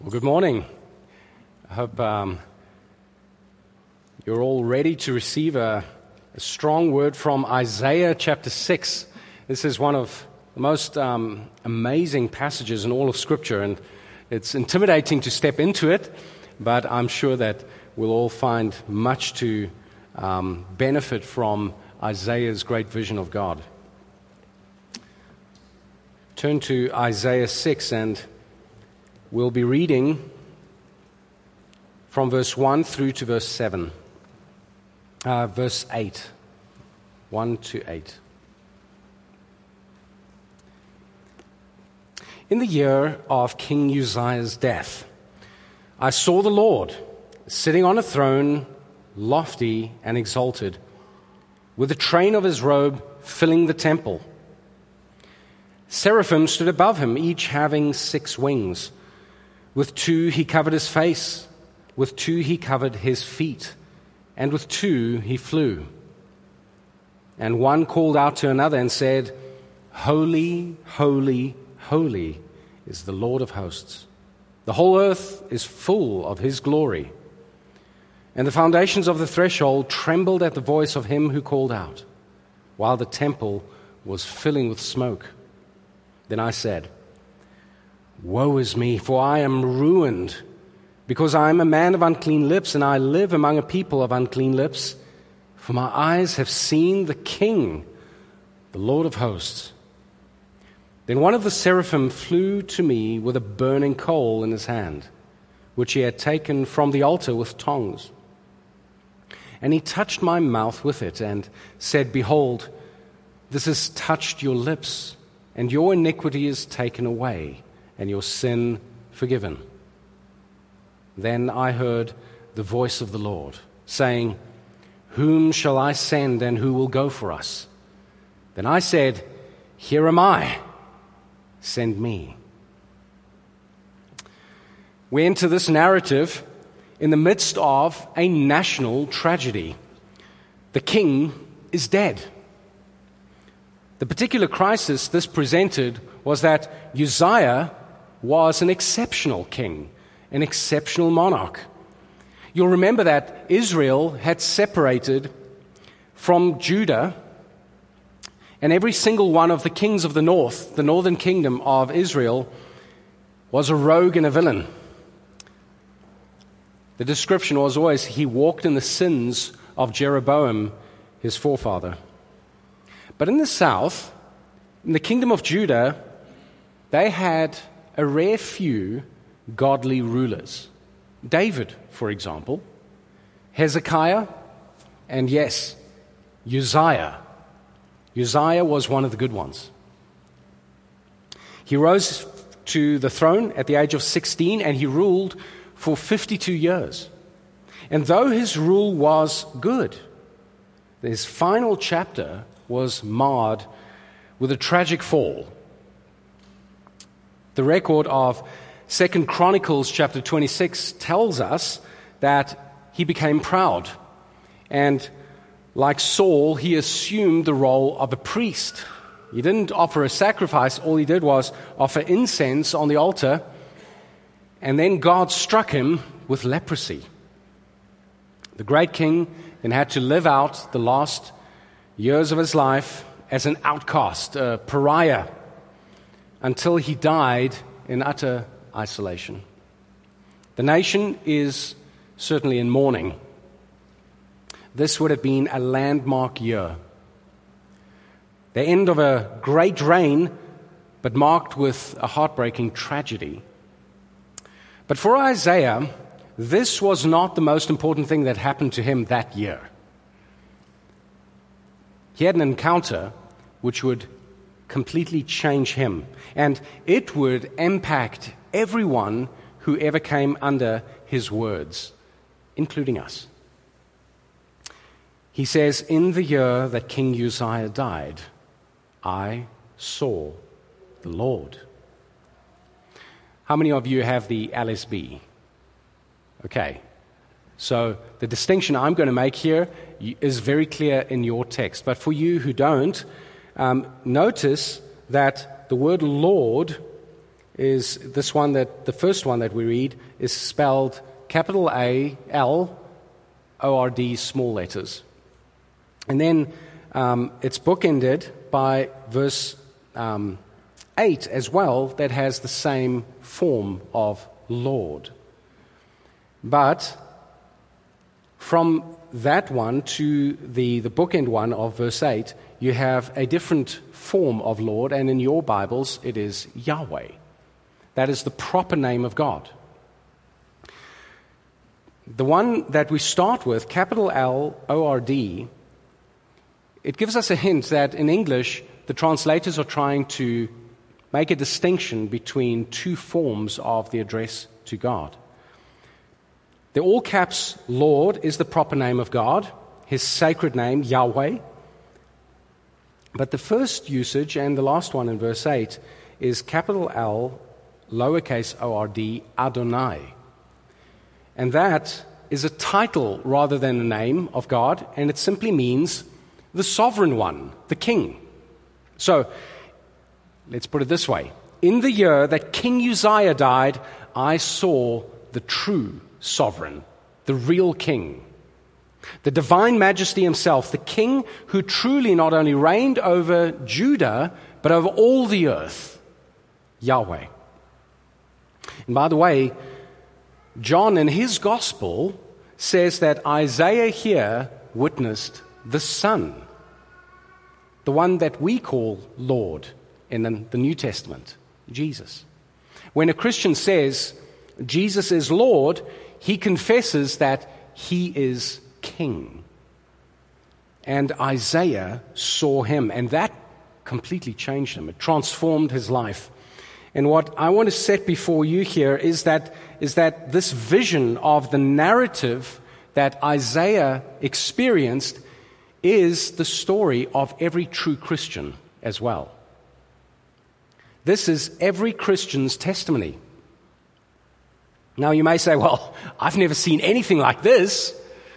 Well, good morning. I hope you're all ready to receive a strong word from Isaiah chapter 6. This is one of the most amazing passages in all of Scripture, and it's intimidating to step into it, but I'm sure that we'll all find much to benefit from Isaiah's great vision of God. Turn to Isaiah 6, and we'll be reading from verse 1 through to verse 7. Verse 8. 1 to 8. In the year of King Uzziah's death, I saw the Lord sitting on a throne, lofty and exalted, with the train of his robe filling the temple. Seraphim stood above him, each having 6 wings. With 2 he covered his face, with 2 he covered his feet, and with 2 he flew. And one called out to another and said, "Holy, holy, holy is the Lord of hosts. The whole earth is full of his glory." And the foundations of the threshold trembled at the voice of him who called out, while the temple was filling with smoke. Then I said, "Woe is me, for I am ruined, because I am a man of unclean lips, and I live among a people of unclean lips. For my eyes have seen the King, the Lord of hosts." Then one of the seraphim flew to me with a burning coal in his hand, which he had taken from the altar with tongs. And he touched my mouth with it and said, "Behold, this has touched your lips, and your iniquity is taken away, and your sin forgiven." Then I heard the voice of the Lord, saying, "Whom shall I send, and who will go for us?" Then I said, "Here am I, send me." We enter this narrative in the midst of a national tragedy. The king is dead. The particular crisis this presented was that Uzziah was an exceptional king, an exceptional monarch. You'll remember that Israel had separated from Judah, and every single one of the kings of the north, the northern kingdom of Israel, was a rogue and a villain. The description was always he walked in the sins of Jeroboam, his forefather. But in the south, in the kingdom of Judah, they had a rare few godly rulers. David, for example, Hezekiah, and yes, Uzziah. Uzziah was one of the good ones. He rose to the throne at the age of 16, and he ruled for 52 years. And though his rule was good, his final chapter was marred with a tragic fall. The record of 2 Chronicles chapter 26 tells us that he became proud, and like Saul, he assumed the role of a priest. He didn't offer a sacrifice, all he did was offer incense on the altar, and then God struck him with leprosy. The great king then had to live out the last years of his life as an outcast, a pariah, until he died in utter isolation. The nation is certainly in mourning. This would have been a landmark year. The end of a great reign, but marked with a heartbreaking tragedy. But for Isaiah, this was not the most important thing that happened to him that year. He had an encounter which would completely change him, and it would impact everyone who ever came under his words, including us. He says, "In the year that King Uzziah died, I saw the Lord." How many of you have the LSB? Okay, so the distinction I'm going to make here is very clear in your text, but for you who don't, notice that the word Lord is this one, that the first one that we read is spelled capital A, L, O-R-D, small letters. And then it's bookended by verse 8 as well, that has the same form of Lord. But from that one to the bookend one of verse 8, you have a different form of Lord, and in your Bibles it is Yahweh. That is the proper name of God. The one that we start with, capital L-O-R-D, it gives us a hint that in English the translators are trying to make a distinction between two forms of the address to God. The all caps Lord is the proper name of God, his sacred name, Yahweh. But the first usage and the last one in verse 8 is capital L, lowercase O-R-D, Adonai. And that is a title rather than a name of God, and it simply means the sovereign one, the king. So, let's put it this way. In the year that King Uzziah died, I saw the true sovereign, the real king, the divine majesty himself, the king who truly not only reigned over Judah, but over all the earth, Yahweh. And by the way, John in his gospel says that Isaiah here witnessed the Son, the one that we call Lord in the New Testament, Jesus. When a Christian says Jesus is Lord, he confesses that he is King. And Isaiah saw him, and that completely changed him. It transformed his life. And what I want to set before you here is that this vision of the narrative that Isaiah experienced is the story of every true Christian as well. This is every Christian's testimony. Now you may say, well, I've never seen anything like this.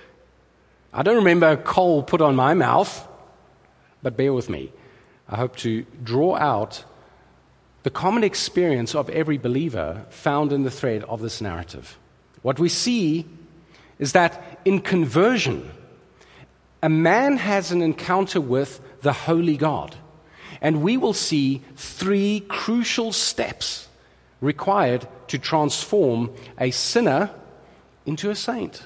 I don't remember a coal put on my mouth, but bear with me. I hope to draw out the common experience of every believer found in the thread of this narrative. What we see is that in conversion, a man has an encounter with the Holy God. And we will see three crucial steps required to transform a sinner into a saint.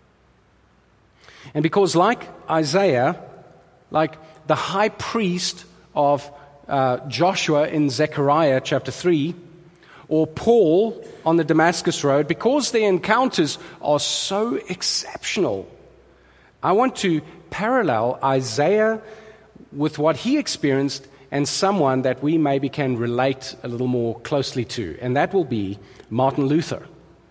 And because like Isaiah, like the high priest of Joshua in Zechariah chapter 3, or Paul on the Damascus Road, because their encounters are so exceptional, I want to parallel Isaiah with what he experienced and someone that we maybe can relate a little more closely to, and that will be Martin Luther.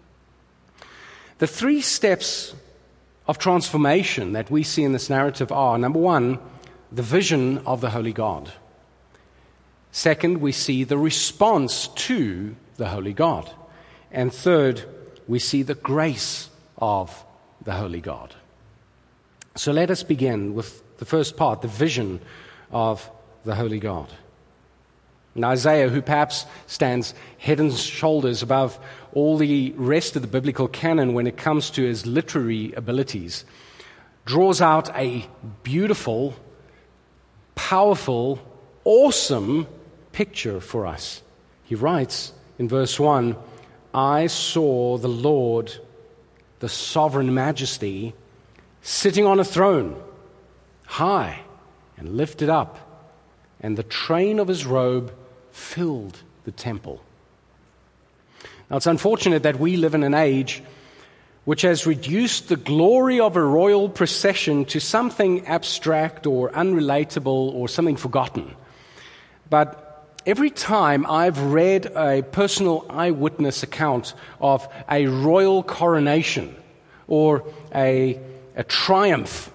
The three steps of transformation that we see in this narrative are, number one, the vision of the Holy God. Second, we see the response to the Holy God. And third, we see the grace of the Holy God. So let us begin with the first part, the vision of the Holy God. And Isaiah, who perhaps stands head and shoulders above all the rest of the biblical canon when it comes to his literary abilities, draws out a beautiful, powerful, awesome picture for us. He writes in verse 1, I saw the Lord, the sovereign majesty, sitting on a throne, high and lifted up, and the train of his robe filled the temple. Now, it's unfortunate that we live in an age which has reduced the glory of a royal procession to something abstract or unrelatable or something forgotten. But every time I've read a personal eyewitness account of a royal coronation or a triumph,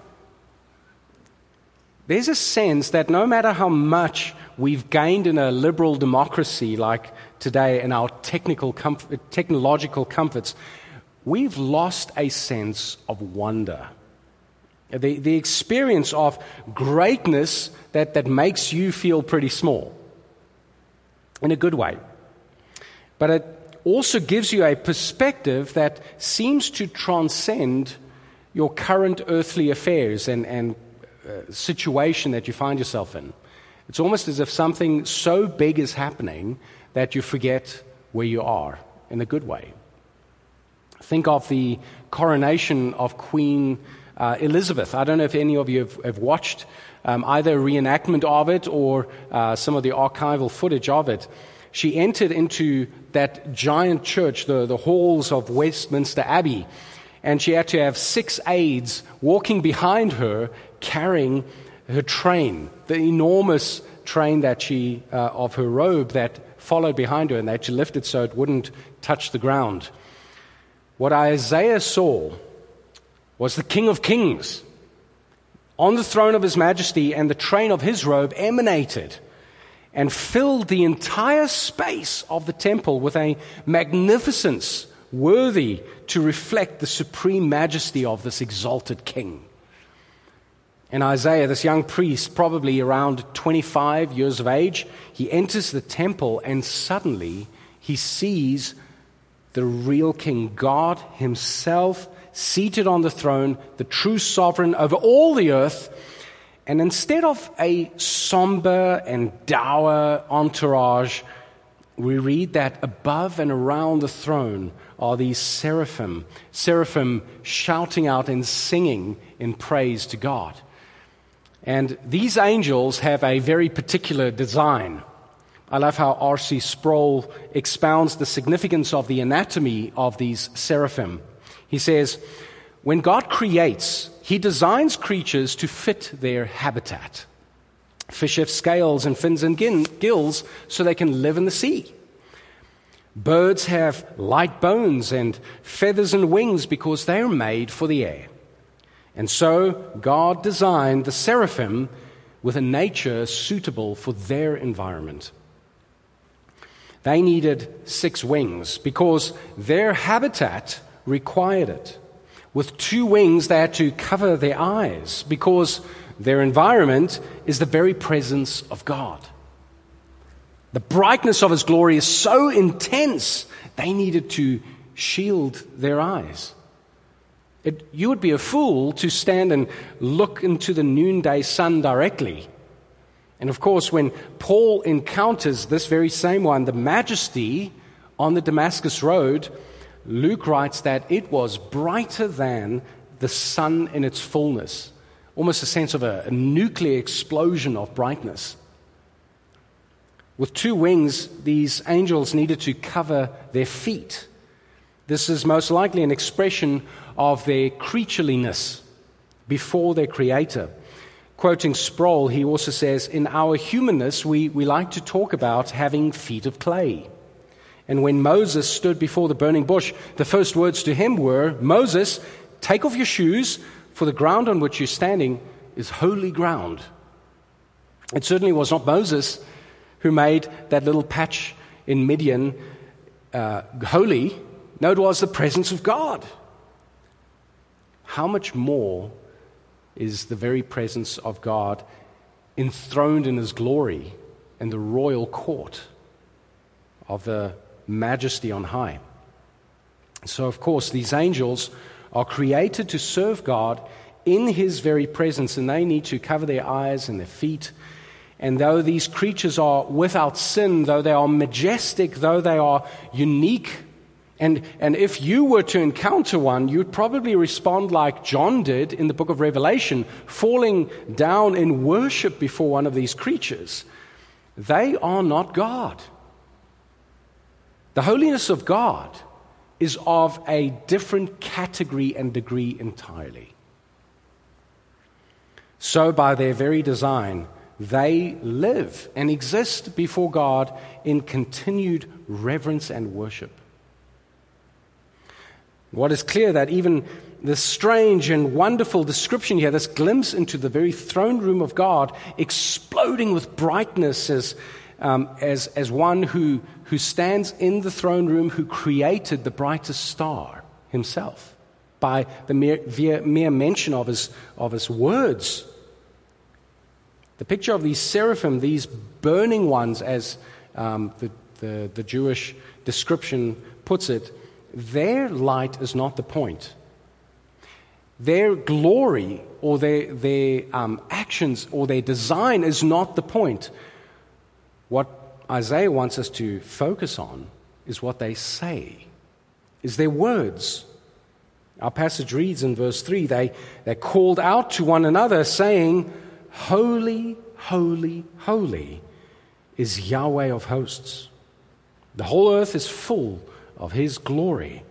there's a sense that no matter how much we've gained in a liberal democracy like today in our technological comforts, we've lost a sense of wonder. The experience of greatness that makes you feel pretty small, in a good way. But it also gives you a perspective that seems to transcend your current earthly affairs and situation that you find yourself in. It's almost as if something so big is happening that you forget where you are in a good way. Think of the coronation of Queen Elizabeth. I don't know if any of you have watched either a reenactment of it or some of the archival footage of it. She entered into that giant church, the halls of Westminster Abbey, and she had to have 6 aides walking behind her, carrying her train, the enormous train that she of her robe that followed behind her, and that she lifted so it wouldn't touch the ground. What Isaiah saw was the King of Kings on the throne of his majesty, and the train of his robe emanated and filled the entire space of the temple with a magnificence worthy to reflect the supreme majesty of this exalted king. And Isaiah, this young priest, probably around 25 years of age, he enters the temple and suddenly he sees the real king, God himself, seated on the throne, the true sovereign over all the earth. And instead of a somber and dour entourage, we read that above and around the throne are these seraphim shouting out and singing in praise to God. And these angels have a very particular design. I love how R.C. Sproul expounds the significance of the anatomy of these seraphim. He says, when God creates, he designs creatures to fit their habitat. Fish have scales and fins and gills so they can live in the sea. Birds have light bones and feathers and wings because they are made for the air. And so God designed the seraphim with a nature suitable for their environment. They needed 6 wings because their habitat required it. With 2 wings, they had to cover their eyes because their environment is the very presence of God. The brightness of his glory is so intense, they needed to shield their eyes. You would be a fool to stand and look into the noonday sun directly. And of course, when Paul encounters this very same one, the majesty on the Damascus Road, Luke writes that it was brighter than the sun in its fullness, almost a sense of a nuclear explosion of brightness. With 2 wings, these angels needed to cover their feet. This is most likely an expression of their creatureliness before their Creator. Quoting Sproul, he also says, in our humanness, we like to talk about having feet of clay. And when Moses stood before the burning bush, the first words to him were, Moses, take off your shoes, for the ground on which you're standing is holy ground. It certainly was not Moses who made that little patch in Midian holy. No, it was the presence of God. How much more is the very presence of God enthroned in his glory in the royal court of the majesty on high? So, of course, these angels are created to serve God in his very presence, and they need to cover their eyes and their feet. And though these creatures are without sin, though they are majestic, though they are unique, and if you were to encounter one, you'd probably respond like John did in the book of Revelation, falling down in worship before one of these creatures. They are not God. The holiness of God is of a different category and degree entirely. So by their very design, they live and exist before God in continued reverence and worship. What is clear that even this strange and wonderful description here, this glimpse into the very throne room of God, exploding with brightness as one who stands in the throne room, who created the brightest star himself by the mere mention of his words. The picture of these seraphim, these burning ones, as the Jewish description puts it, their light is not the point. Their glory or their actions or their design is not the point. What Isaiah wants us to focus on is what they say, is their words. Our passage reads in verse 3, they called out to one another saying, "Holy, holy, holy is Yahweh of hosts. The whole earth is full of His glory."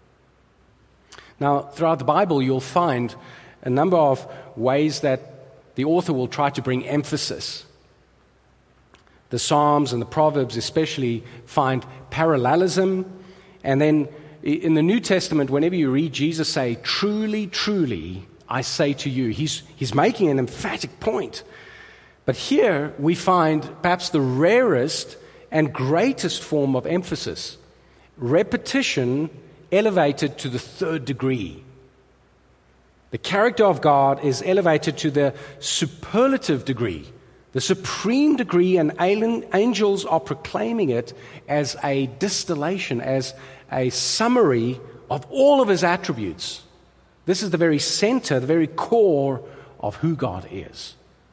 Now, throughout the Bible, you'll find a number of ways that the author will try to bring emphasis. The Psalms and the Proverbs especially find parallelism. And then in the New Testament, whenever you read Jesus say, "Truly, truly, I say to you," he's making an emphatic point. But here we find perhaps the rarest and greatest form of emphasis, repetition elevated to the third degree. The character of God is elevated to the superlative degree, the supreme degree, and angels are proclaiming it as a distillation, as a summary of all of His attributes. This is the very center, the very core of who God is.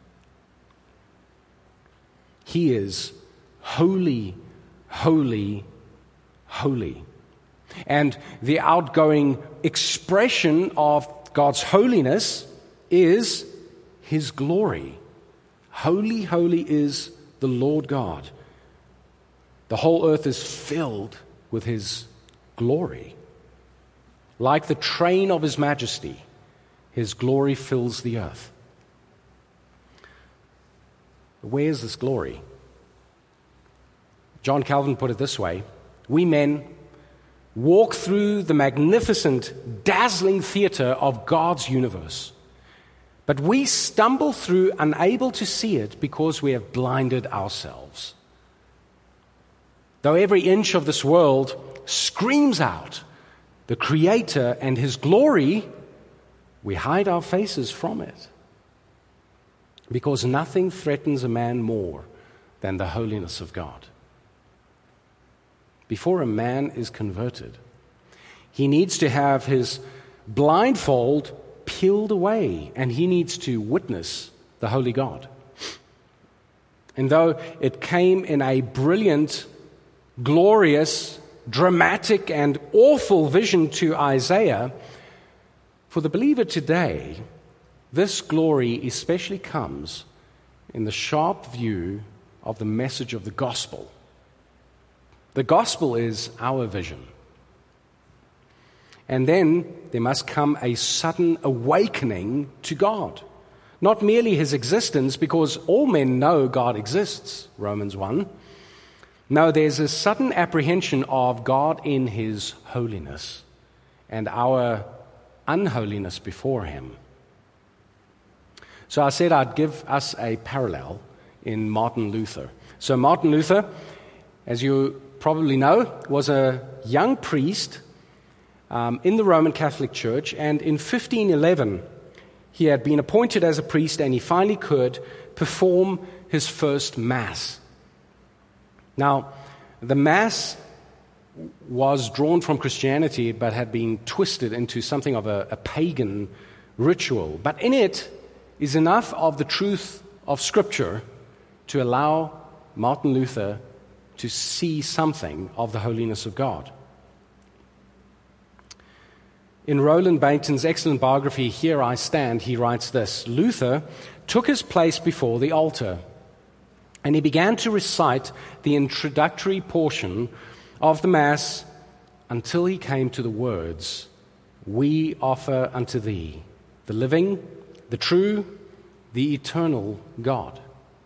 He is holy, holy, holy. And the outgoing expression of God's holiness is His glory. Holy, holy is the Lord God. The whole earth is filled with His glory. Like the train of His majesty, His glory fills the earth. Where is this glory? John Calvin put it this way: we men walk through the magnificent, dazzling theater of God's universe, but we stumble through unable to see it because we have blinded ourselves. Though every inch of this world screams out the Creator and His glory, we hide our faces from it, because nothing threatens a man more than the holiness of God. Before a man is converted, he needs to have his blindfold peeled away, and he needs to witness the holy God. And though it came in a brilliant, glorious, dramatic, and awful vision to Isaiah, for the believer today, this glory especially comes in the sharp view of the message of the gospel. The gospel is our vision. And then there must come a sudden awakening to God. Not merely His existence, because all men know God exists, Romans 1. No, there's a sudden apprehension of God in His holiness and our unholiness before Him. So I said I'd give us a parallel in Martin Luther. So Martin Luther, as you probably know, was a young priest in the Roman Catholic Church, and in 1511 he had been appointed as a priest, and he finally could perform his first Mass. Now, the Mass was drawn from Christianity but had been twisted into something of a pagan ritual. But in it is enough of the truth of Scripture to allow Martin Luther to see something of the holiness of God. In Roland Bainton's excellent biography, Here I Stand, he writes this: Luther took his place before the altar, and he began to recite the introductory portion of the Mass until he came to the words, "We offer unto thee the living, the true, the eternal God."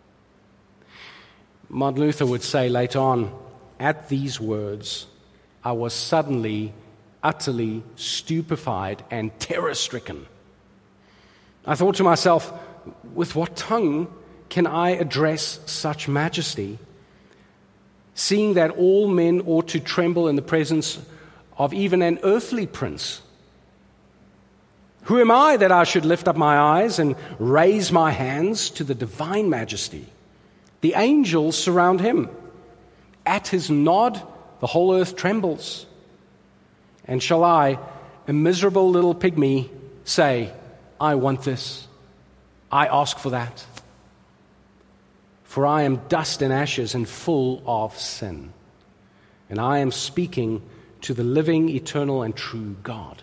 Martin Luther would say later on, at these words, I was suddenly, utterly stupefied and terror-stricken. I thought to myself, with what tongue can I address such majesty, seeing that all men ought to tremble in the presence of even an earthly prince? Who am I that I should lift up my eyes and raise my hands to the divine majesty? The angels surround him. At his nod, the whole earth trembles. And shall I, a miserable little pygmy, say, I want this, I ask for that? For I am dust and ashes and full of sin, and I am speaking to the living, eternal, and true God.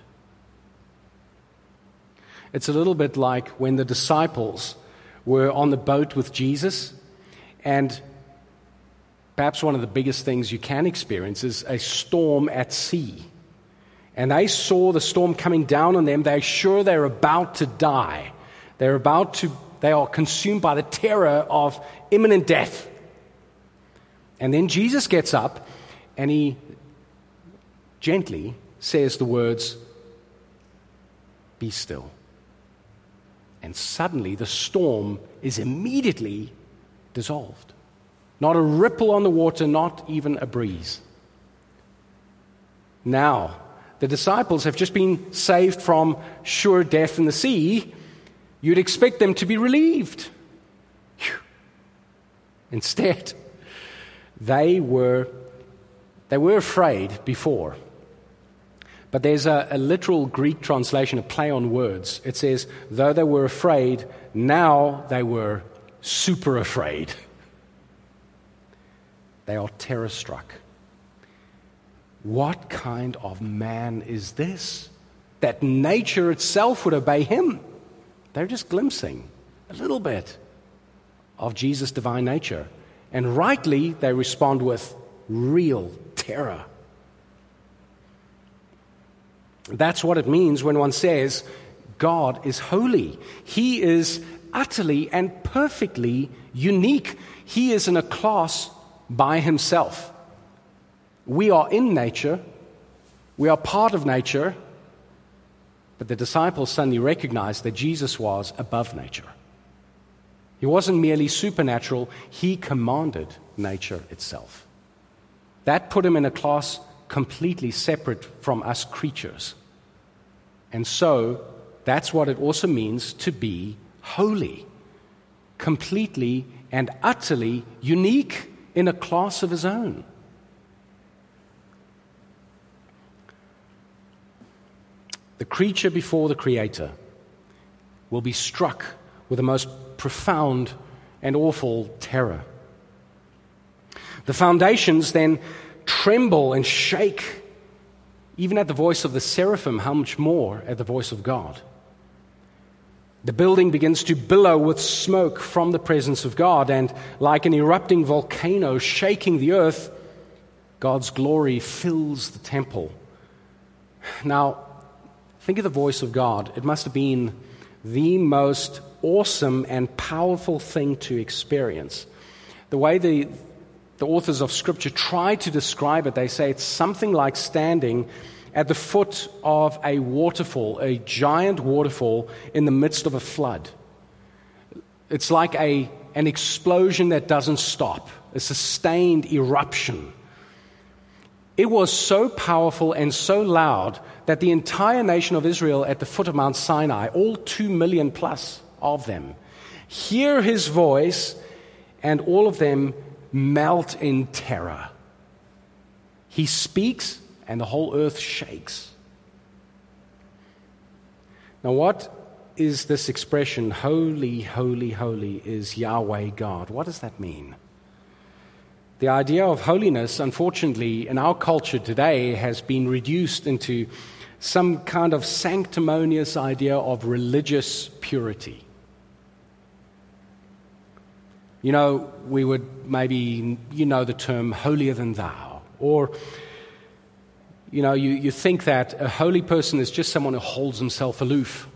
It's a little bit like when the disciples were on the boat with Jesus, and perhaps one of the biggest things you can experience is a storm at sea. And they saw the storm coming down on them. They're sure they're about to die. They are consumed by the terror of imminent death. And then Jesus gets up and he gently says the words, "Be still." And suddenly the storm is immediately dissolved. Not a ripple on the water, not even a breeze. Now, the disciples have just been saved from sure death in the sea. You'd expect them to be relieved. Whew. Instead, they were afraid before. But there's a literal Greek translation, a play on words. It says, though they were afraid, now they were super afraid. They are terror-struck. What kind of man is this, that nature itself would obey him? They're just glimpsing a little bit of Jesus' divine nature. And rightly, they respond with real terror. That's what it means when one says, God is holy. He is utterly and perfectly unique. He is in a class by himself. We are in nature. We are part of nature. But the disciples suddenly recognized that Jesus was above nature. He wasn't merely supernatural. He commanded nature itself. That put him in a class completely separate from us creatures. And so, that's what it also means to be holy. Completely and utterly unique in a class of his own. The creature before the Creator will be struck with the most profound and awful terror. The foundations then tremble and shake, even at the voice of the seraphim, how much more at the voice of God. The building begins to billow with smoke from the presence of God, and like an erupting volcano shaking the earth, God's glory fills the temple. Now, think of the voice of God. It must have been the most awesome and powerful thing to experience. The way the authors of Scripture try to describe it, they say it's something like standing at the foot of a waterfall, a giant waterfall in the midst of a flood. It's like an explosion that doesn't stop, a sustained eruption. It was so powerful and so loud that the entire nation of Israel at the foot of Mount Sinai, all 2 million plus of them, hear his voice, and all of them melt in terror. He speaks, and the whole earth shakes. Now, what is this expression, holy, holy, holy is Yahweh God? What does that mean? The idea of holiness, unfortunately, in our culture today has been reduced into some kind of sanctimonious idea of religious purity. You know, we would maybe, the term holier than thou. Or, you think that a holy person is just someone who holds himself aloof.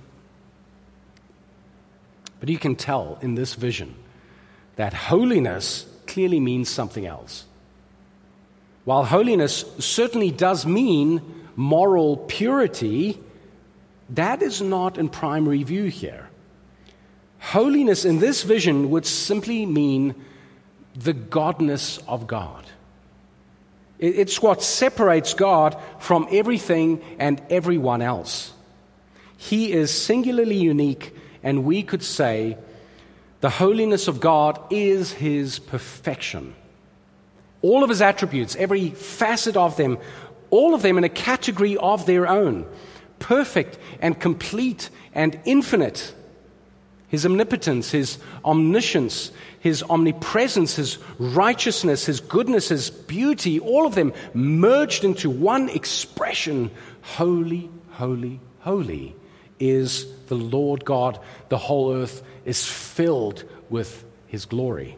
But you can tell in this vision that holiness clearly means something else. While holiness certainly does mean moral purity, that is not in primary view here. Holiness in this vision would simply mean the godness of God. It's what separates God from everything and everyone else. He is singularly unique, and we could say the holiness of God is his perfection. All of his attributes, every facet of them, all of them in a category of their own, perfect and complete and infinite. His omnipotence, his omniscience, his omnipresence, his righteousness, his goodness, his beauty, all of them merged into one expression. Holy, holy, holy is the Lord God. The whole earth is filled with his glory.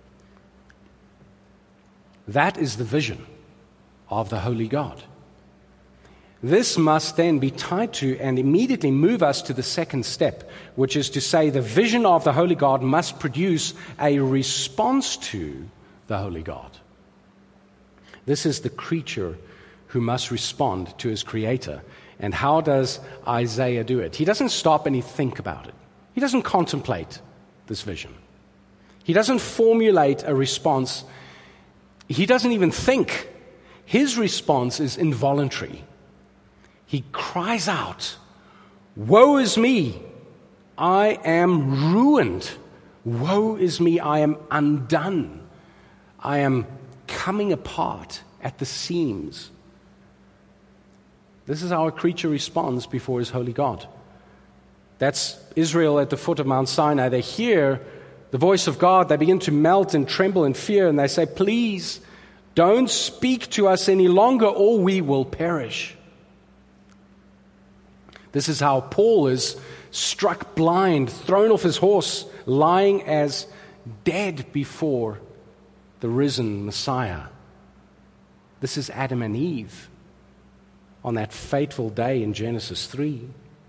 That is the vision of the holy God. This must then be tied to and immediately move us to the second step, which is to say the vision of the holy God must produce a response to the holy God. This is the creature who must respond to his creator. And how does Isaiah do it? He doesn't stop and he think about it. He doesn't contemplate this vision. He doesn't formulate a response. He doesn't even think. His response is involuntary. He cries out, "Woe is me, I am ruined. Woe is me, I am undone. I am coming apart at the seams." This is how a creature responds before his holy God. That's Israel at the foot of Mount Sinai. They hear the voice of God. They begin to melt and tremble in fear, and they say, "Please, don't speak to us any longer, or we will perish." This is how Paul is struck blind, thrown off his horse, lying as dead before the risen Messiah. This is Adam and Eve on that fateful day in Genesis 3.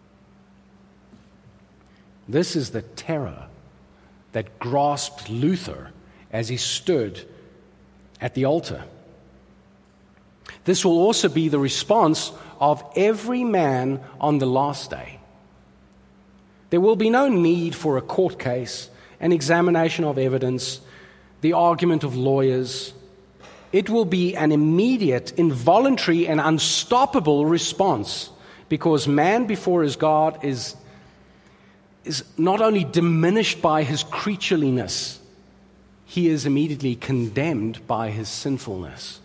This is the terror that grasped Luther as he stood at the altar. This will also be the response of every man on the last day. There will be no need for a court case, an examination of evidence, the argument of lawyers. It will be an immediate, involuntary, and unstoppable response, because man before his God is not only diminished by his creatureliness, he is immediately condemned by his sinfulness.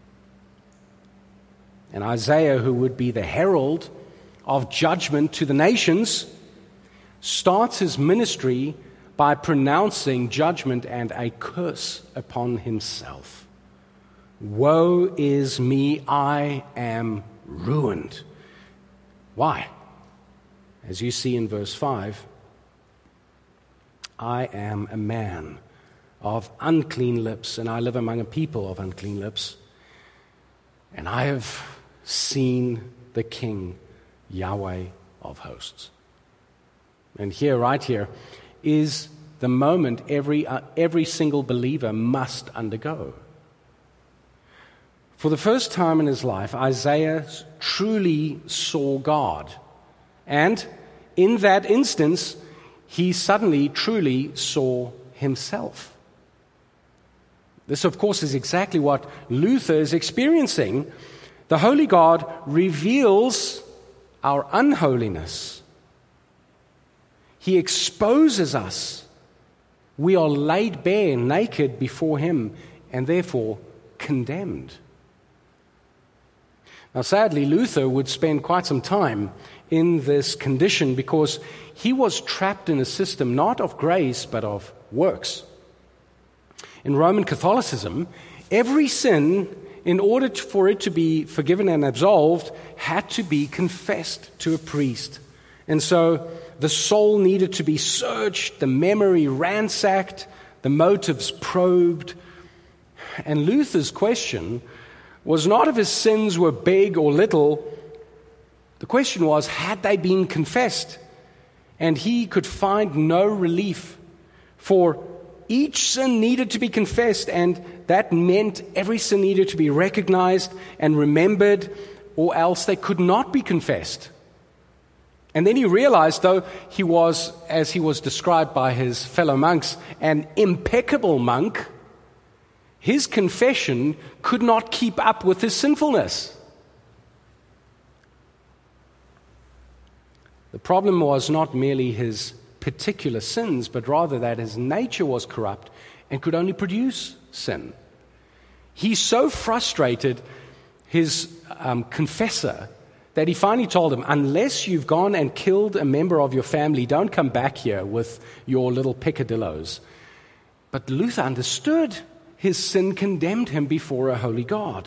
And Isaiah, who would be the herald of judgment to the nations, starts his ministry by pronouncing judgment and a curse upon himself. "Woe is me, I am ruined." Why? As you see in verse 5, "I am a man of unclean lips, and I live among a people of unclean lips, and I have seen the King, Yahweh of hosts." And here, right here, is the moment every single believer must undergo. For the first time in his life, Isaiah truly saw God. And in that instance, he suddenly truly saw himself. This, of course, is exactly what Luther is experiencing. The Holy God reveals our unholiness. He exposes us. We are laid bare, naked before him, and therefore condemned. Now, sadly, Luther would spend quite some time in this condition because he was trapped in a system not of grace but of works. In Roman Catholicism, every sin, in order for it to be forgiven and absolved, had to be confessed to a priest. And so the soul needed to be searched, the memory ransacked, the motives probed. And Luther's question was not if his sins were big or little. The question was, had they been confessed? And he could find no relief, for each sin needed to be confessed, and that meant every sin needed to be recognized and remembered, or else they could not be confessed. And then he realized, though he was, as he was described by his fellow monks, an impeccable monk, his confession could not keep up with his sinfulness. The problem was not merely his particular sins, but rather that his nature was corrupt and could only produce sin. He so frustrated his confessor that he finally told him, unless you've gone and killed a member of your family, don't come back here with your little peccadillos. But Luther understood his sin condemned him before a holy God.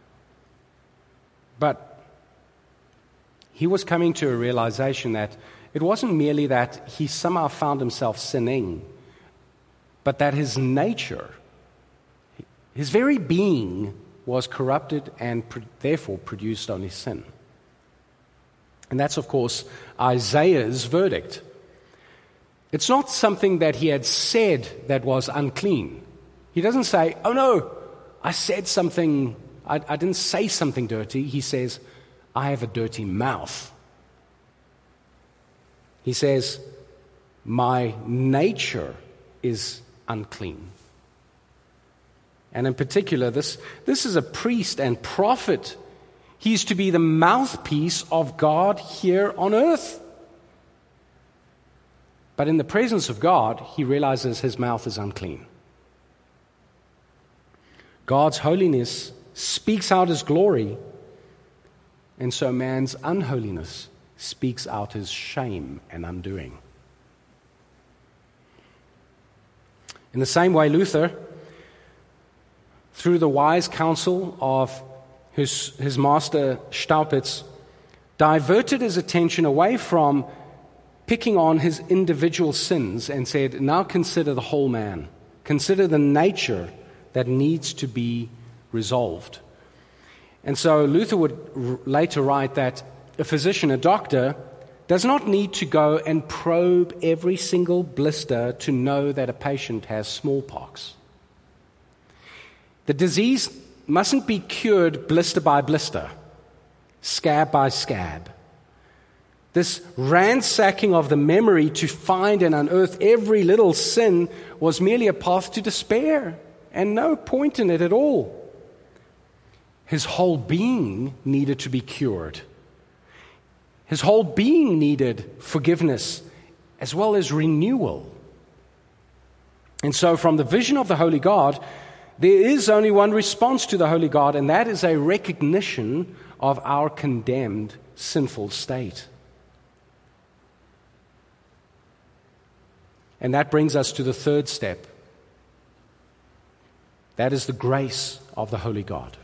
But he was coming to a realization that it wasn't merely that he somehow found himself sinning, but that his nature, his very being, was corrupted and therefore produced only sin. And that's, of course, Isaiah's verdict. It's not something that he had said that was unclean. He doesn't say, oh no, I said something, I didn't say something dirty. He says, I have a dirty mouth. He says, my nature is unclean. And in particular, this is a priest and prophet. He's to be the mouthpiece of God here on earth. But in the presence of God, he realizes his mouth is unclean. God's holiness speaks out his glory, and so man's unholiness speaks out his shame and undoing. In the same way, Luther, through the wise counsel of his master Staupitz, diverted his attention away from picking on his individual sins and said, now consider the whole man. Consider the nature that needs to be resolved. And so Luther would later write that a physician, a doctor, does not need to go and probe every single blister to know that a patient has smallpox. The disease mustn't be cured blister by blister, scab by scab. This ransacking of the memory to find and unearth every little sin was merely a path to despair, and no point in it at all. His whole being needed to be cured. His whole being needed forgiveness as well as renewal. And so from the vision of the Holy God, there is only one response to the Holy God, and that is a recognition of our condemned, sinful state. And that brings us to the third step. That is the grace of the Holy God.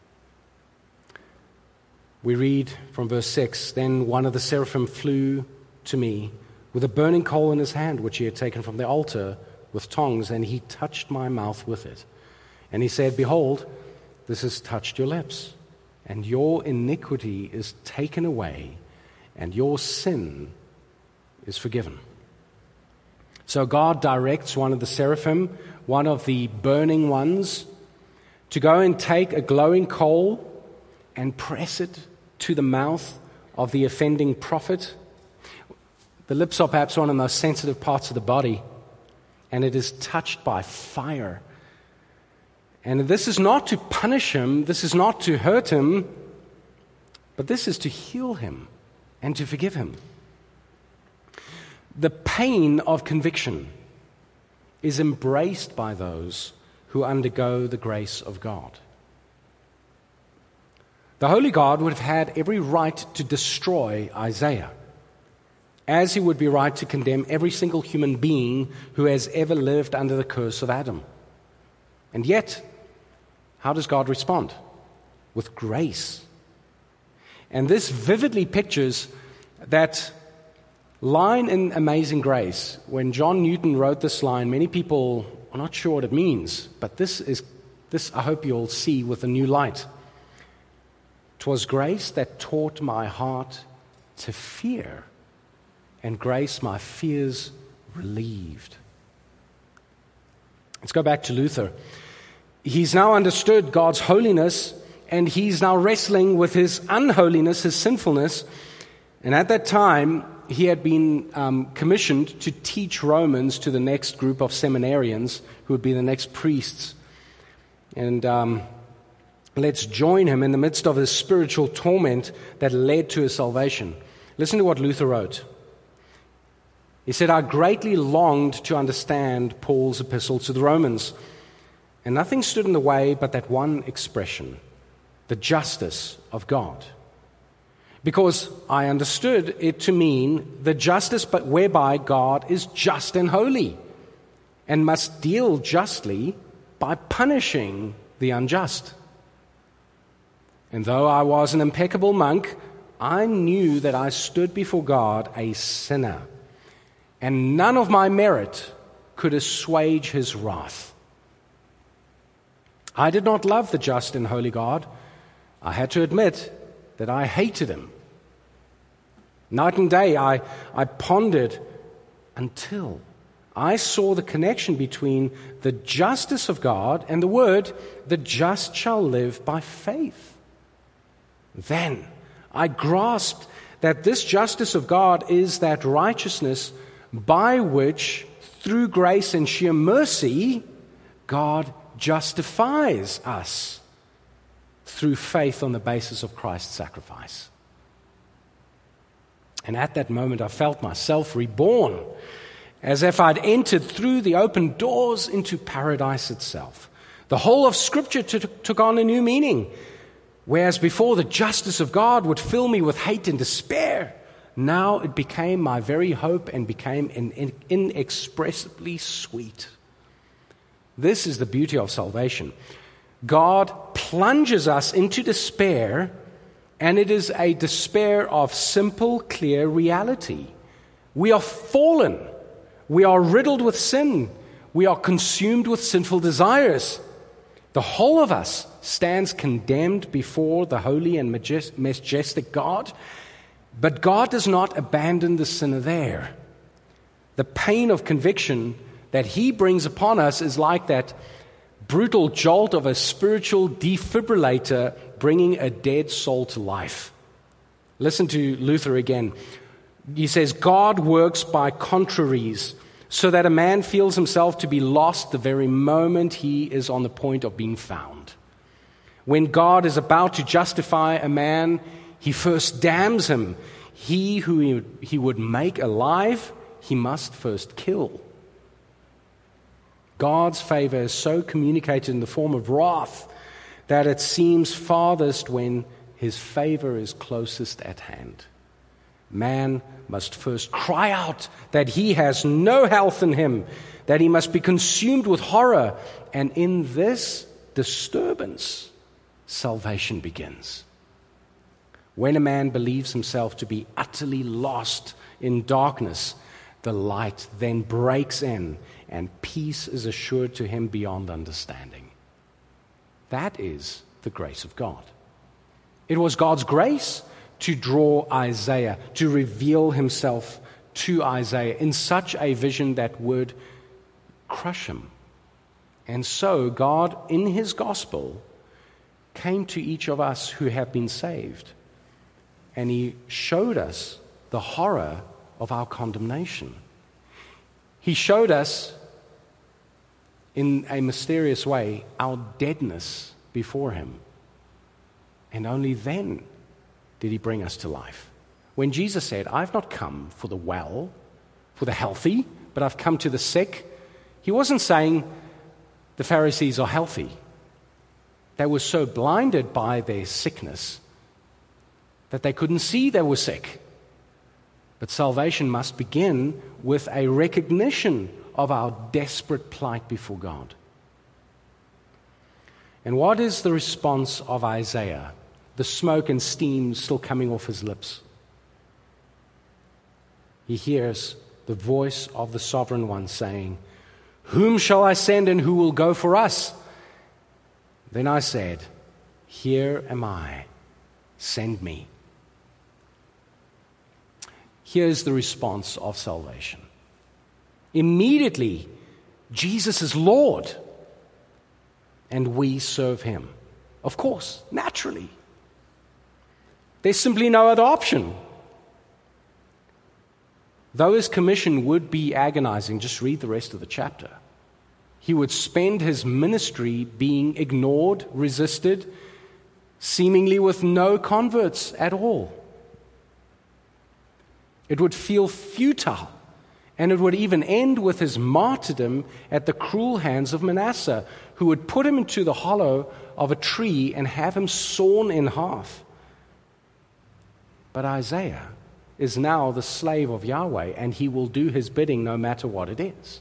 We read from verse 6, then one of the seraphim flew to me with a burning coal in his hand, which he had taken from the altar with tongs, and he touched my mouth with it. And he said, behold, this has touched your lips, and your iniquity is taken away, and your sin is forgiven. So God directs one of the seraphim, one of the burning ones, to go and take a glowing coal and press it to the mouth of the offending prophet. The lips are perhaps one of the most sensitive parts of the body, and it is touched by fire. And this is not to punish him, this is not to hurt him, but this is to heal him and to forgive him. The pain of conviction is embraced by those who undergo the grace of God. The Holy God would have had every right to destroy Isaiah, as he would be right to condemn every single human being who has ever lived under the curse of Adam. And yet, how does God respond? With grace. And this vividly pictures that line in Amazing Grace. When John Newton wrote this line, many people are not sure what it means, but this I hope you'll see with a new light. 'Twas grace that taught my heart to fear, and grace my fears relieved. Let's go back to Luther. He's now understood God's holiness, and he's now wrestling with his unholiness, his sinfulness. And at that time, he had been commissioned to teach Romans to the next group of seminarians who would be the next priests. And let's join him in the midst of his spiritual torment that led to his salvation. Listen to what Luther wrote. He said, I greatly longed to understand Paul's epistle to the Romans, And nothing stood in the way but that one expression, the justice of God. Because I understood it to mean the justice but whereby God is just and holy and must deal justly by punishing the unjust. And though I was an impeccable monk, I knew that I stood before God a sinner, and none of my merit could assuage his wrath. I did not love the just and holy God. I had to admit that I hated him. Night and day I pondered until I saw the connection between the justice of God and the word, the just shall live by faith. Then I grasped that this justice of God is that righteousness by which, through grace and sheer mercy, God justifies us through faith on the basis of Christ's sacrifice. And at that moment, I felt myself reborn, as if I'd entered through the open doors into paradise itself. The whole of Scripture took on a new meaning. Whereas before the justice of God would fill me with hate and despair, now it became my very hope and became inexpressibly sweet. This is the beauty of salvation. God plunges us into despair, and it is a despair of simple, clear reality. We are fallen. We are riddled with sin. We are consumed with sinful desires. The whole of us stands condemned before the holy and majestic God, but God does not abandon the sinner there. The pain of conviction that he brings upon us is like that brutal jolt of a spiritual defibrillator bringing a dead soul to life. Listen to Luther again. He says, God works by contraries, so that a man feels himself to be lost the very moment he is on the point of being found. When God is about to justify a man, he first damns him. He who he would make alive, he must first kill. God's favor is so communicated in the form of wrath that it seems farthest when his favor is closest at hand. Man must first cry out that he has no health in him, that he must be consumed with horror, and in this disturbance, salvation begins. When a man believes himself to be utterly lost in darkness, the light then breaks in, and peace is assured to him beyond understanding. That is the grace of God. It was God's grace to draw Isaiah, to reveal himself to Isaiah in such a vision that would crush him. And so God, in his gospel, came to each of us who have been saved, and he showed us the horror of our condemnation. He showed us, in a mysterious way, our deadness before him. And only then did he bring us to life. When Jesus said, I've not come for the well, for the healthy, but I've come to the sick, he wasn't saying the Pharisees are healthy. They were so blinded by their sickness that they couldn't see they were sick. But salvation must begin with a recognition of our desperate plight before God. And what is the response of Isaiah? The smoke and steam still coming off his lips. He hears the voice of the Sovereign One saying, "Whom shall I send and who will go for us?" Then I said, "Here am I, send me." Here's the response of salvation. Immediately, Jesus is Lord, and we serve him. Of course, naturally. There's simply no other option. Though his commission would be agonizing, just read the rest of the chapter. He would spend his ministry being ignored, resisted, seemingly with no converts at all. It would feel futile And it would even end with his martyrdom at the cruel hands of Manasseh, who would put him into the hollow of a tree and have him sawn in half. But Isaiah is now the slave of Yahweh, and he will do his bidding no matter what it is.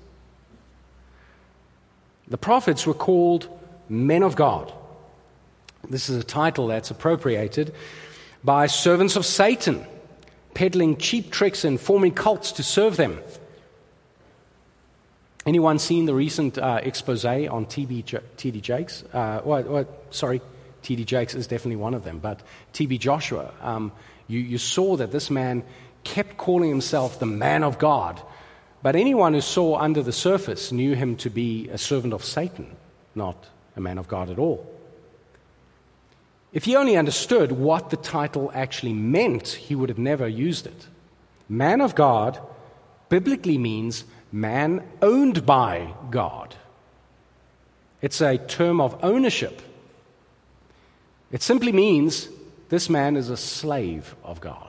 The prophets were called men of God. This is a title that's appropriated by servants of Satan, peddling cheap tricks and forming cults to serve them. Anyone seen the recent expose on T.D. Jakes? T.D. Jakes is definitely one of them, but T.B. Joshua. You saw that this man kept calling himself the man of God, but anyone who saw under the surface knew him to be a servant of Satan, not a man of God at all. If he only understood what the title actually meant, he would have never used it. Man of God biblically means man owned by God. It's a term of ownership. It simply means this man is a slave of God.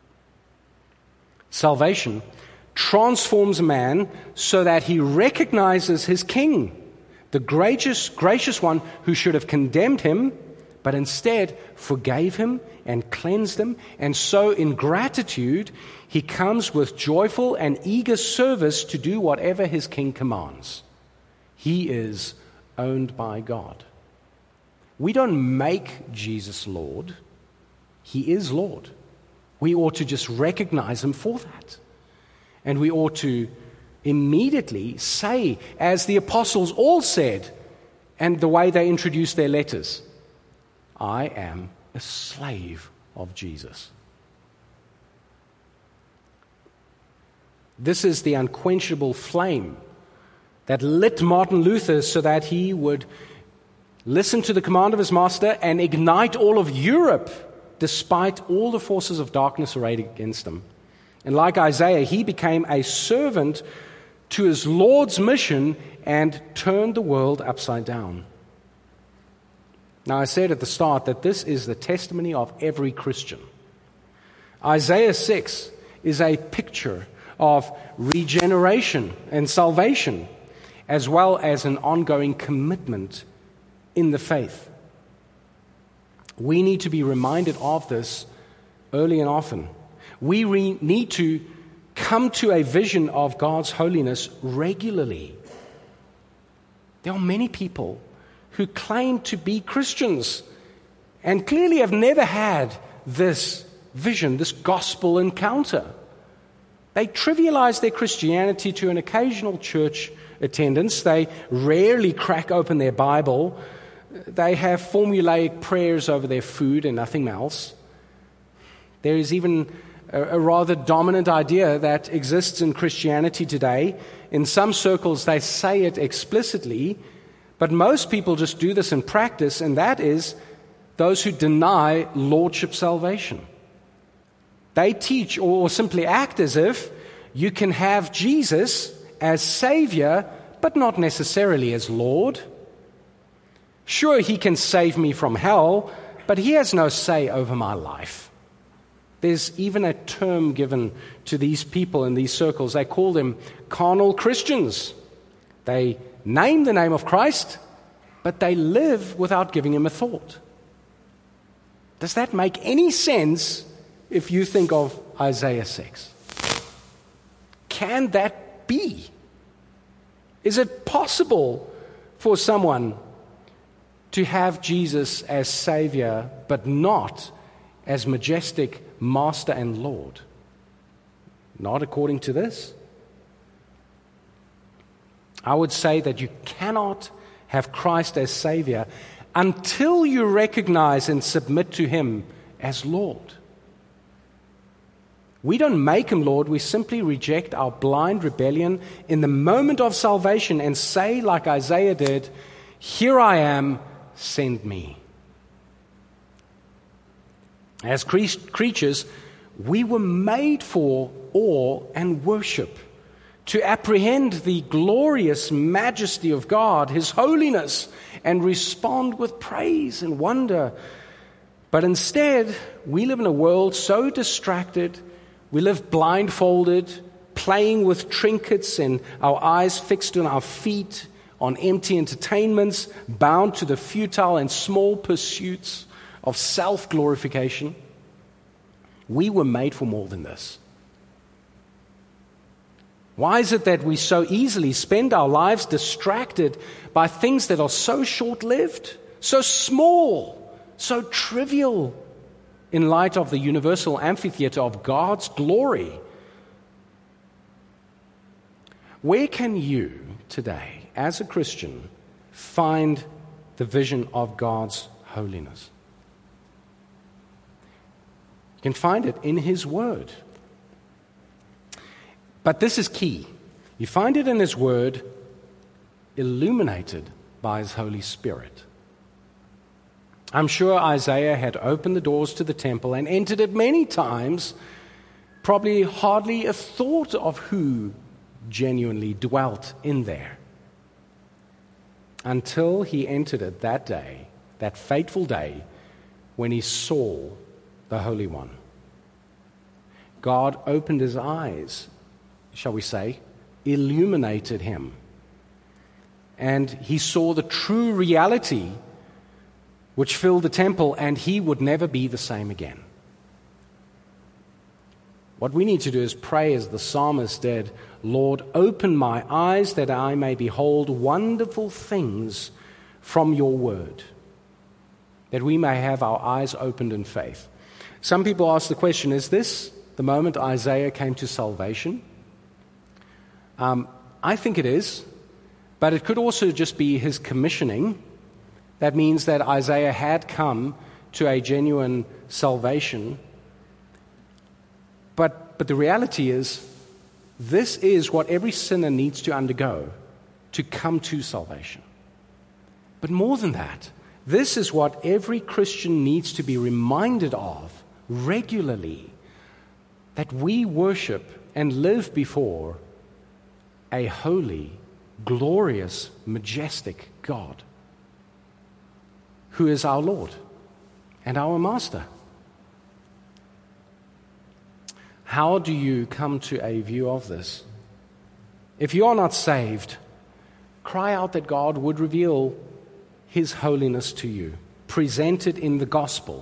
Salvation transforms a man so that he recognizes his king, the gracious one who should have condemned him, but instead forgave him and cleansed him. And so in gratitude, he comes with joyful and eager service to do whatever his king commands. He is owned by God. We don't make Jesus Lord. He is Lord. We ought to just recognize him for that. And we ought to immediately say, as the apostles all said, and the way they introduced their letters, I am a slave of Jesus. This is the unquenchable flame that lit Martin Luther so that he would listen to the command of his master and ignite all of Europe despite all the forces of darkness arrayed against him. And like Isaiah, he became a servant to his Lord's mission and turned the world upside down. Now, I said at the start that this is the testimony of every Christian. Isaiah 6 is a picture of regeneration and salvation, as well as an ongoing commitment in the faith. We need to be reminded of this early and often. We need to come to a vision of God's holiness regularly. There are many people who claim to be Christians and clearly have never had this vision, this gospel encounter. They trivialize their Christianity to an occasional church attendance. They rarely crack open their Bible. They have formulaic prayers over their food and nothing else. There is even a rather dominant idea that exists in Christianity today. In some circles, they say it explicitly, but most people just do this in practice, and that is those who deny lordship salvation. They teach or simply act as if you can have Jesus as Savior, but not necessarily as Lord. Sure, he can save me from hell, but he has no say over my life. There's even a term given to these people in these circles. They call them carnal Christians. They name the name of Christ, but they live without giving him a thought. Does that make any sense if you think of Isaiah 6? Can that be? Is it possible for someone to have Jesus as Savior, but not as majestic Master and Lord? Not according to this. I would say that you cannot have Christ as Savior until you recognize and submit to him as Lord. We don't make him Lord, we simply reject our blind rebellion in the moment of salvation and say, like Isaiah did, "Here I am, send me." As creatures, we were made for awe and worship, to apprehend the glorious majesty of God, his holiness, and respond with praise and wonder. But instead, we live in a world so distracted, we live blindfolded, playing with trinkets and our eyes fixed on our feet, on empty entertainments, bound to the futile and small pursuits of self-glorification. We were made for more than this. Why is it that we so easily spend our lives distracted by things that are so short-lived, so small, so trivial in light of the universal amphitheater of God's glory? Where can you today, as a Christian, find the vision of God's holiness? You can find it in His Word. But this is key. You find it in His Word, illuminated by His Holy Spirit. I'm sure Isaiah had opened the doors to the temple and entered it many times, probably hardly a thought of who genuinely dwelt in there, until he entered it that day, that fateful day, when he saw the Holy One. God opened his eyes, shall we say, illuminated him, and he saw the true reality which filled the temple, and he would never be the same again. What we need to do is pray as the psalmist did, Lord, open my eyes that I may behold wonderful things from your word, that we may have our eyes opened in faith. Some people ask the question, is this the moment Isaiah came to salvation? I think it is, but it could also just be his commissioning. That means that Isaiah had come to a genuine salvation. But the reality is, this is what every sinner needs to undergo to come to salvation. But more than that, this is what every Christian needs to be reminded of regularly, that we worship and live before a holy, glorious, majestic God, who is our Lord and our Master. How do you come to a view of this? If you are not saved, cry out that God would reveal His holiness to you, presented in the gospel.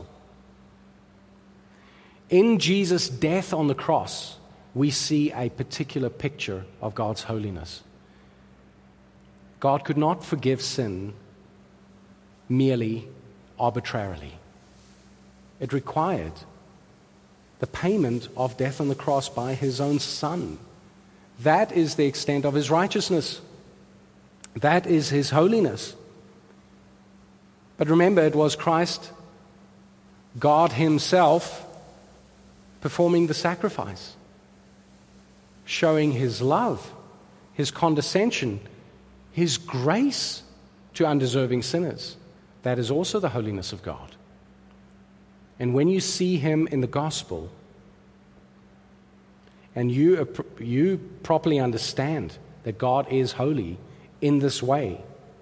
In Jesus' death on the cross, we see a particular picture of God's holiness. God could not forgive sin merely arbitrarily. It required the payment of death on the cross by His own Son. That is the extent of His righteousness. That is His holiness. But remember, it was Christ, God Himself, performing the sacrifice, showing His love, His condescension, His grace to undeserving sinners. That is also the holiness of God. And when you see Him in the gospel, and you properly understand that God is holy in this way,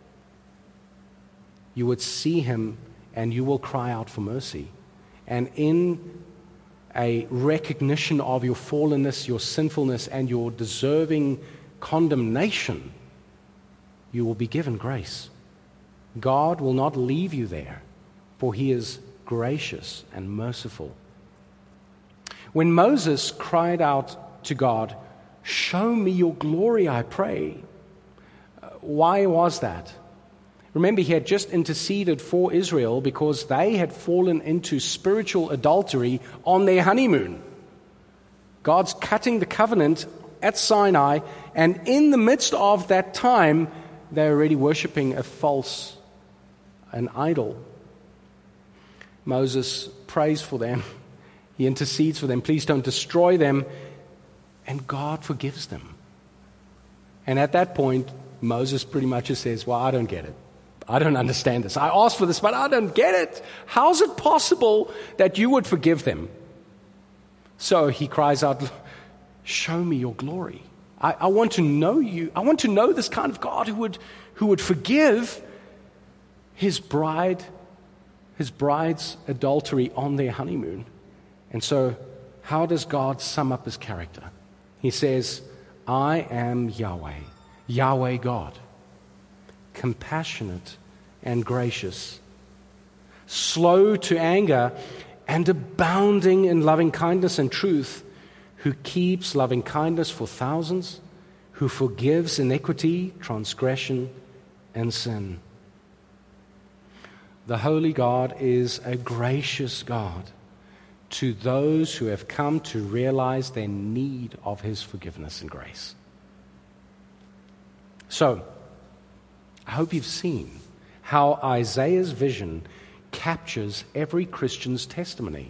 you would see Him and you will cry out for mercy. And in a recognition of your fallenness, your sinfulness, and your deserving condemnation, you will be given grace. God will not leave you there, for He is gracious and merciful. When Moses cried out to God, "Show me your glory, I pray," why was that? Remember, he had just interceded for Israel because they had fallen into spiritual adultery on their honeymoon. God's cutting the covenant at Sinai, and in the midst of that time, they're already worshiping an idol. Moses prays for them. He intercedes for them. Please don't destroy them. And God forgives them. And at that point, Moses pretty much just says, well, I don't get it. I don't understand this. I asked for this, but I don't get it. How is it possible that you would forgive them? So he cries out, show me your glory. I want to know you. I want to know this kind of God who would forgive his bride's adultery on their honeymoon. And so how does God sum up His character? He says, I am Yahweh, Yahweh God, compassionate and gracious, slow to anger and abounding in loving kindness and truth, who keeps loving kindness for thousands, who forgives iniquity, transgression, and sin. The Holy God is a gracious God to those who have come to realize their need of His forgiveness and grace. So, I hope you've seen how Isaiah's vision captures every Christian's testimony.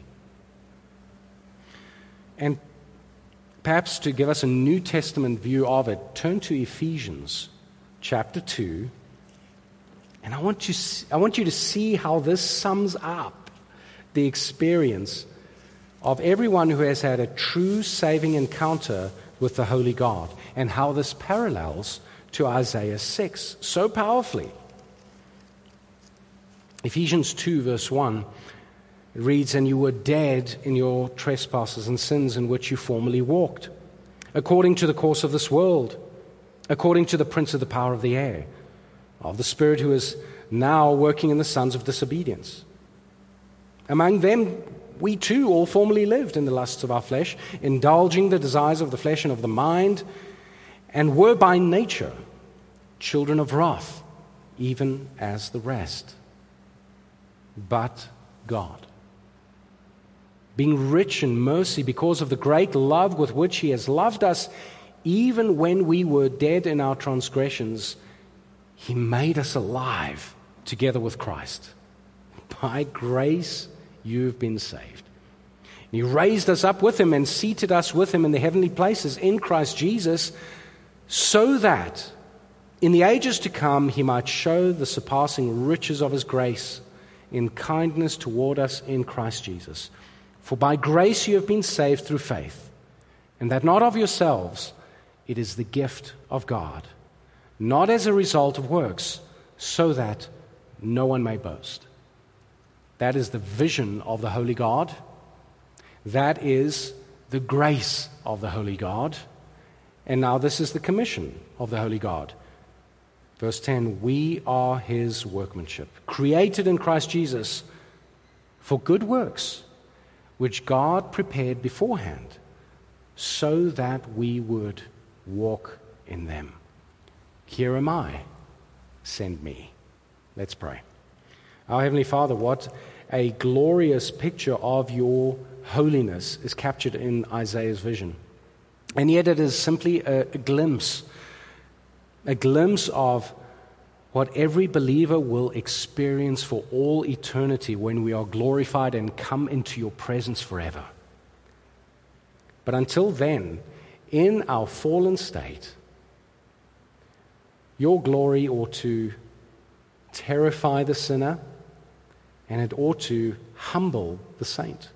And perhaps to give us a New Testament view of it, turn to Ephesians chapter 2, and I want you to see how this sums up the experience of everyone who has had a true saving encounter with the Holy God, and how this parallels to Isaiah 6 so powerfully. Ephesians 2 verse 1 reads, "And you were dead in your trespasses and sins in which you formerly walked, according to the course of this world, according to the prince of the power of the air, of the spirit who is now working in the sons of disobedience. Among them we too all formerly lived in the lusts of our flesh, indulging the desires of the flesh and of the mind, and were by nature children of wrath, even as the rest. But God, being rich in mercy because of the great love with which He has loved us, even when we were dead in our transgressions, He made us alive together with Christ. By grace you've been saved. He raised us up with Him and seated us with Him in the heavenly places in Christ Jesus, so that in the ages to come He might show the surpassing riches of His grace in kindness toward us in Christ Jesus. For by grace you have been saved through faith, and that not of yourselves, it is the gift of God, not as a result of works, so that no one may boast." That is the vision of the Holy God. That is the grace of the Holy God. And now this is the commission of the Holy God. Verse 10, "We are His workmanship, created in Christ Jesus for good works, which God prepared beforehand, so that we would walk in them. Here am I, send me." Let's pray. Our Heavenly Father, what a glorious picture of your holiness is captured in Isaiah's vision. And yet it is simply a glimpse of what every believer will experience for all eternity when we are glorified and come into your presence forever. But until then, in our fallen state, your glory ought to terrify the sinner, and it ought to humble the saint.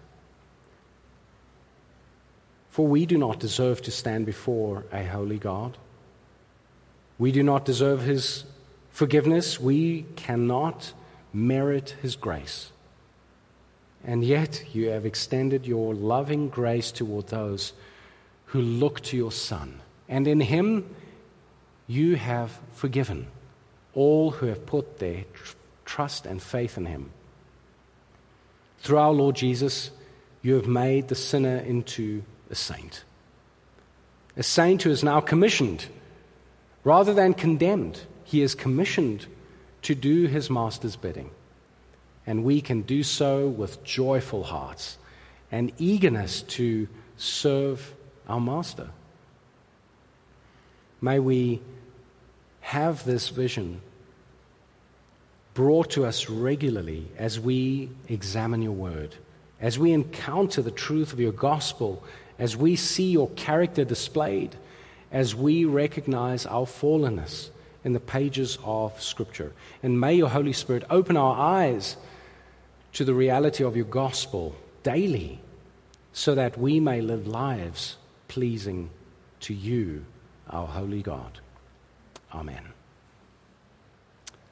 For we do not deserve to stand before a holy God. We do not deserve His forgiveness. We cannot merit His grace. And yet you have extended your loving grace toward those who look to your Son. And in Him you have forgiven all who have put their trust and faith in Him. Through our Lord Jesus, you have made the sinner into a saint who is now commissioned. Rather than condemned, he is commissioned to do his master's bidding. And we can do so with joyful hearts and eagerness to serve our master. May we have this vision brought to us regularly as we examine your word, as we encounter the truth of your gospel, as we see your character displayed, as we recognize our fallenness in the pages of Scripture. And may your Holy Spirit open our eyes to the reality of your gospel daily, so that we may live lives pleasing to you, our holy God. Amen.